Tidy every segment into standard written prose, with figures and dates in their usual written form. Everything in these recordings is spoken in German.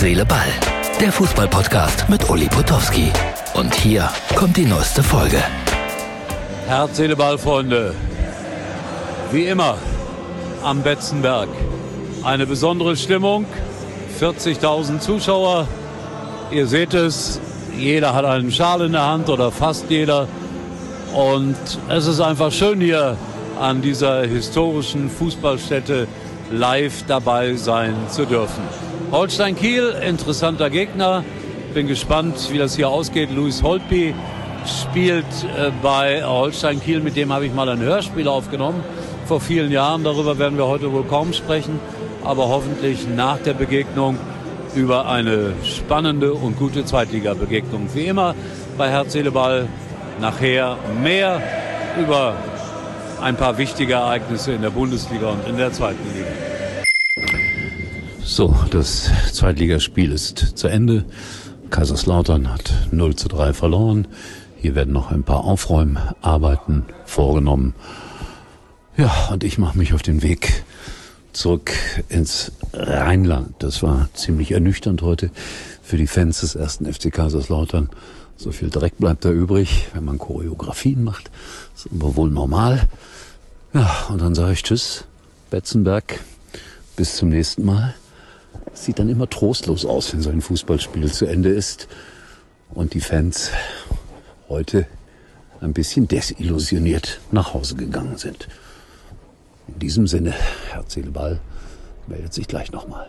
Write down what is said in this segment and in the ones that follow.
Seele, Ball. Der Fußball-Podcast mit Uli Potowski. Und hier kommt die neueste Folge. Herz, Seele, Ball, Freunde. Wie immer am Betzenberg. Eine besondere Stimmung. 40.000 Zuschauer. Ihr seht es, jeder hat einen Schal in der Hand oder fast jeder. Und es ist einfach schön, hier an dieser historischen Fußballstätte live dabei sein zu dürfen. Holstein Kiel, interessanter Gegner. Bin gespannt, wie das hier ausgeht. Louis Holtby spielt bei Holstein Kiel. Mit dem habe ich mal ein Hörspiel aufgenommen vor vielen Jahren. Darüber werden wir heute wohl kaum sprechen. Aber hoffentlich nach der Begegnung über eine spannende und gute Zweitliga-Begegnung. Wie immer bei Herz, Seele, Ball. Nachher mehr über ein paar wichtige Ereignisse in der Bundesliga und in der zweiten Liga. So, das Zweitligaspiel ist zu Ende. Kaiserslautern hat 0:3 verloren. Hier werden noch ein paar Aufräumarbeiten vorgenommen. Ja, und ich mache mich auf den Weg zurück ins Rheinland. Das war ziemlich ernüchternd heute für die Fans des 1. FC Kaiserslautern. So viel Dreck bleibt da übrig, wenn man Choreografien macht. Das ist aber wohl normal. Ja, und dann sage ich Tschüss, Betzenberg, bis zum nächsten Mal. Es sieht dann immer trostlos aus, wenn so ein Fußballspiel zu Ende ist und die Fans heute ein bisschen desillusioniert nach Hause gegangen sind. In diesem Sinne, Herz, Seele, Ball meldet sich gleich nochmal.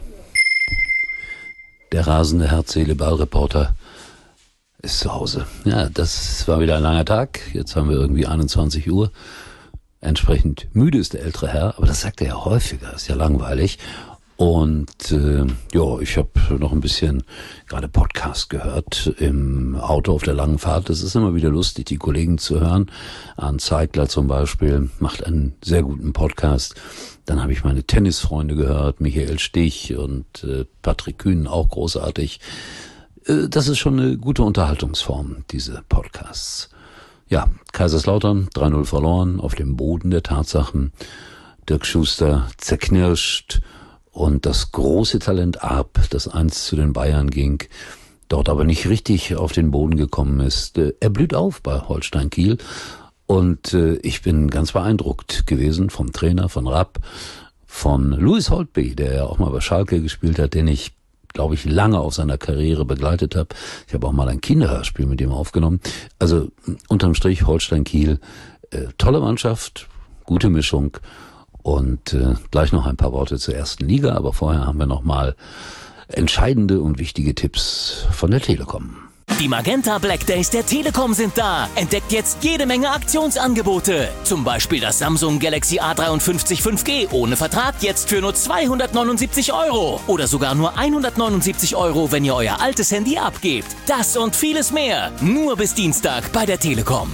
Der rasende Herz, Seele, Ball-Reporter ist zu Hause. Ja, das war wieder ein langer Tag. Jetzt haben wir irgendwie 21 Uhr. Entsprechend müde ist der ältere Herr, aber das sagt er ja häufiger, ist ja langweilig. Und ich habe noch ein bisschen gerade Podcast gehört im Auto auf der langen Fahrt. Das ist immer wieder lustig, die Kollegen zu hören. Arndt Zeigler zum Beispiel macht einen sehr guten Podcast. Dann habe ich meine Tennisfreunde gehört, Michael Stich und Patrick Kühn, auch großartig. Das ist schon eine gute Unterhaltungsform, diese Podcasts. Ja, Kaiserslautern 3:0 verloren auf dem Boden der Tatsachen. Dirk Schuster zerknirscht. Und das große Talent Arp, das einst zu den Bayern ging, dort aber nicht richtig auf den Boden gekommen ist. Er blüht auf bei Holstein Kiel und ich bin ganz beeindruckt gewesen vom Trainer, von Rapp, von Louis Holtby, der ja auch mal bei Schalke gespielt hat, den ich, glaube ich, lange auf seiner Karriere begleitet habe. Ich habe auch mal ein Kinderhörspiel mit ihm aufgenommen. Also unterm Strich Holstein Kiel, tolle Mannschaft, gute Mischung. Und gleich noch ein paar Worte zur ersten Liga, aber vorher haben wir noch mal entscheidende und wichtige Tipps von der Telekom. Die Magenta Black Days der Telekom sind da. Entdeckt jetzt jede Menge Aktionsangebote. Zum Beispiel das Samsung Galaxy A53 5G ohne Vertrag jetzt für nur 279 €. Oder sogar nur 179 €, wenn ihr euer altes Handy abgebt. Das und vieles mehr. Nur bis Dienstag bei der Telekom.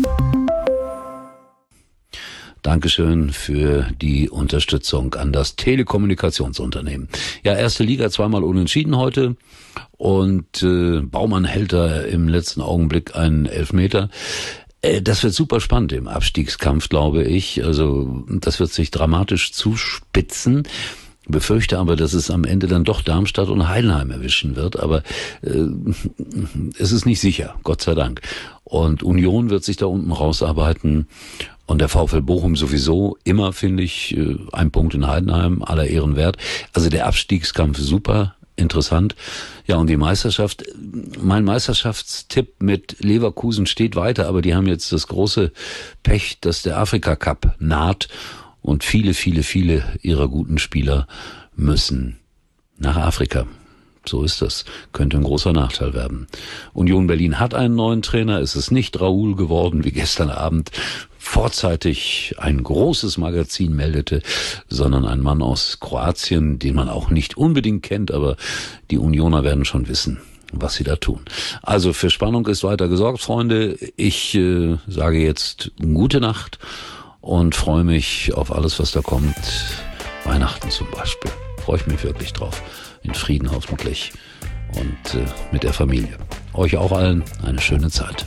Dankeschön für die Unterstützung an das Telekommunikationsunternehmen. Ja, erste Liga zweimal unentschieden heute und Baumann hält da im letzten Augenblick einen Elfmeter. Das wird super spannend im Abstiegskampf, glaube ich. Also das wird sich dramatisch zuspitzen. Befürchte aber, dass es am Ende dann doch Darmstadt und Heidenheim erwischen wird, aber es ist nicht sicher, Gott sei Dank. Und Union wird sich da unten rausarbeiten und der VfL Bochum sowieso immer, finde ich, ein Punkt in Heidenheim, aller Ehren wert. Also der Abstiegskampf super interessant. Ja, und die Meisterschaft, mein Meisterschaftstipp mit Leverkusen steht weiter, aber die haben jetzt das große Pech, dass der Afrika Cup naht. Und viele ihrer guten Spieler müssen nach Afrika. So ist das. Könnte ein großer Nachteil werden. Union Berlin hat einen neuen Trainer. Es ist nicht Raoul geworden, wie gestern Abend vorzeitig ein großes Magazin meldete, sondern ein Mann aus Kroatien, den man auch nicht unbedingt kennt, aber die Unioner werden schon wissen, was sie da tun. Also für Spannung ist weiter gesorgt, Freunde. Ich sage jetzt gute Nacht und freue mich auf alles, was da kommt. Weihnachten zum Beispiel. Freue ich mich wirklich drauf. In Frieden hoffentlich und mit der Familie. Euch auch allen eine schöne Zeit.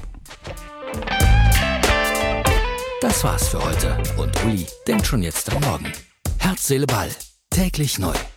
Das war's für heute und Uli denkt schon jetzt am Morgen. Herz, Seele, Ball. Täglich neu.